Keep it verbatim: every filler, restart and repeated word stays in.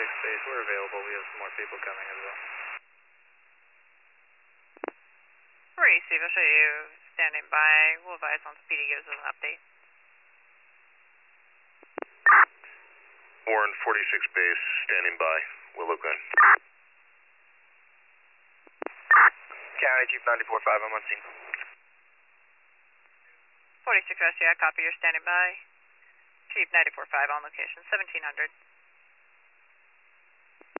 forty-six base, we're available. We have some more people coming as well. Receive, I'll show you standing by. We'll advise once P D gives us an update. Warren, forty-six base, standing by. Willow Gun. County Chief ninety-four five, I'm on scene. forty-six Rescue, I copy, you're standing by. Chief ninety-four five on location, seventeen hundred.